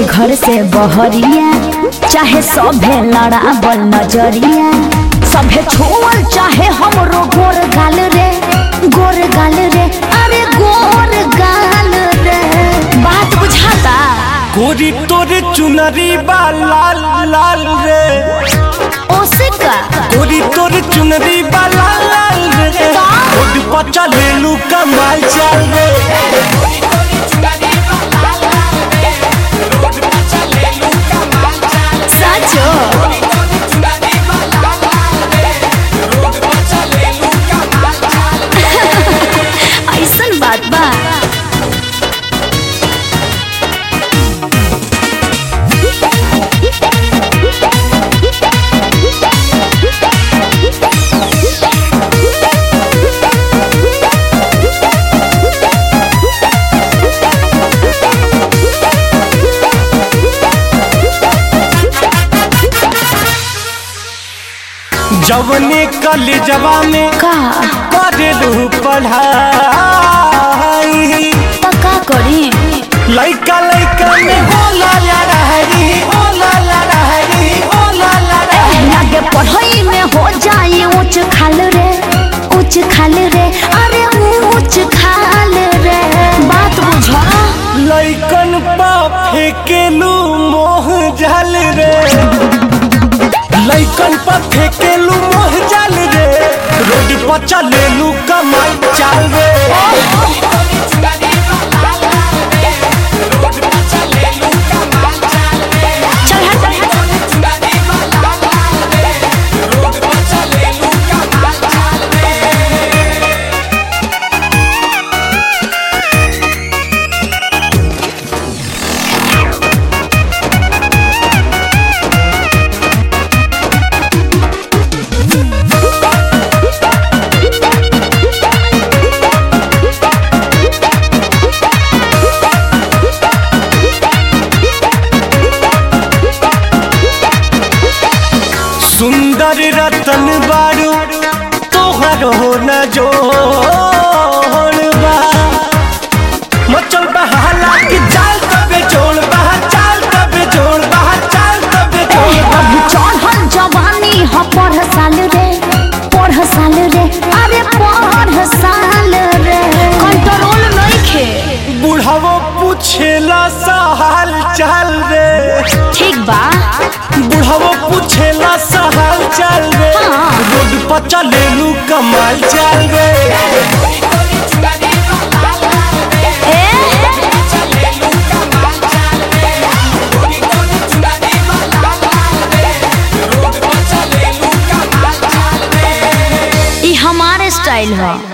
घर से बहरिया, चाहे सभे लड़ाबल नजरिया, सभे छोड़ चाहे हमरो गोर गाल रे, गोर गाल रे, अरे गोर गाल रे। बात बुझाता? गोरी तोरे चुनरी बा लाल लाल रे, ओसे का गोरी तोरे चुनरी बा लाल लाल रे, रोड पर चलेलू कमाल चल रे। सचो ऐसन बात बा। जवने कलेजवा में का करेलू पढ़ाई, पक्का करी लइका लइका में होला लड़ाई, होला लड़ाई, होला लड़ाई। लागे पढ़ाई में हो जाए ऊंच खाल रे, ऊंच खाल रे, अरे ऊंच खाल रे। बात बुझा? लइकन पा फेकेलू मोह जल रे, लइकन पा फेकेलू मोह जल रे, रोड पर चलेलू कमाई चाल रे। सुंदर रतन बारू तोहर हो न जोड़बा, मचल बहाला की चाल तबे जोड़बा, चाल तबे जोड़बा, चाल तबे जोड़बा। अभी चढ़ल जवानी ह पढ़ साल रे, पढ़ साल रे, अरे पढ़ साल रे। कंट्रोल नइखे। बुढ़ावो पूछेला सा हाल चाल रे, ठीक बा। बुढ़ावो पूछेला सा हाल चाल रे, रोड पर चलेलू कमाल चाल रे। ई हमारे स्टाइल है।